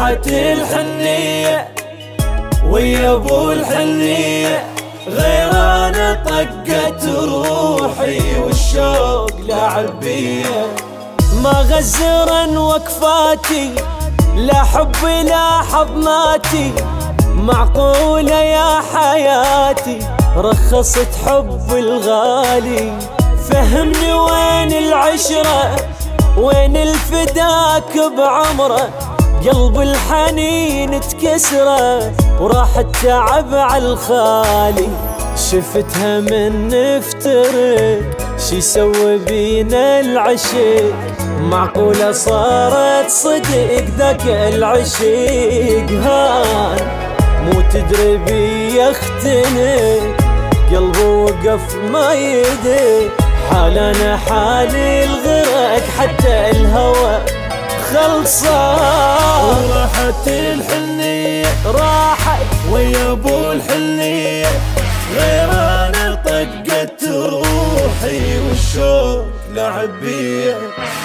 وراحت الحنية ويا ابو الحنية، غير انا طقت روحي والشوق لعب بيا. ما غزرن وقفاتي لا حبي لا حضناتي، معقولة يا حياتي رخصت حب الغالي. فهمني وين العشرة وين الفداك بعمره، قلب الحنين تكسره وراح التعب عالخالي. شفتها من نفترق شي سوي بينا العشق، معقولة صارت صدق ذاك العشق هان مو تدري بي يختنق، قلبه وقف ما يدري حالنا حالي الغرق حتى الهوى خلصان. وراحت الحنية راحت ويا ابو الحنية، غير انا طقت روحي والشوق لعب بيا.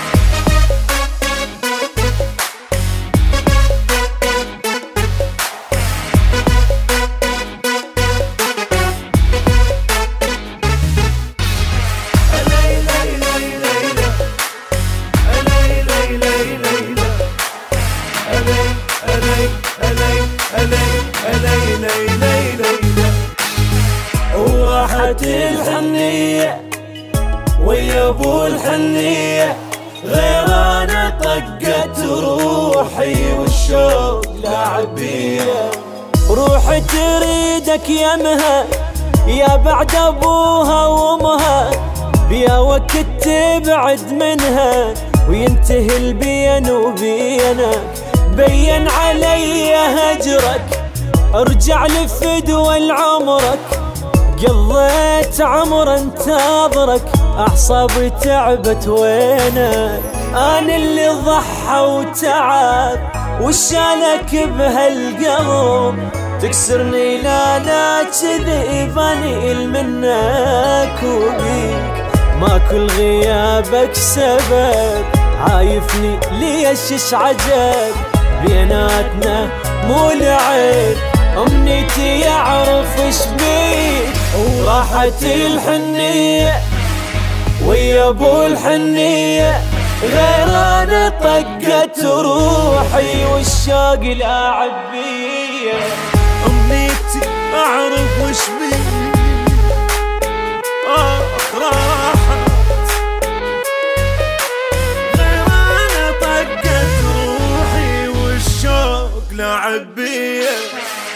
وراحت الحنية ويا ابو الحنية، غير انا طقت روحي والشوق لعب بيا. روحي تريدك يمها يا بعد ابوها وامها، بيا وقت تبعد منها وينتهي البين وبينك. بين علي هجرك ارجع لفدوى العمرك، قضيت عمر انتظرك اعصابي تعبت وينك. انا اللي ضحى وتعب وشالك بهالقلب، تكسرني لا لا كذي بنيل منك وبيك. ما كل غيابك سبب عايفني ليش ايش عجب، بيناتنا مو لعب امنيتي يعرف ايش بيك. وراحت الحنية ويا ابو الحنية، غير انا طقت روحي والشوق لاعب بيا. امنيتي اعرف وش بيك راحت، غير انا طقت روحي والشوق لعب بيا.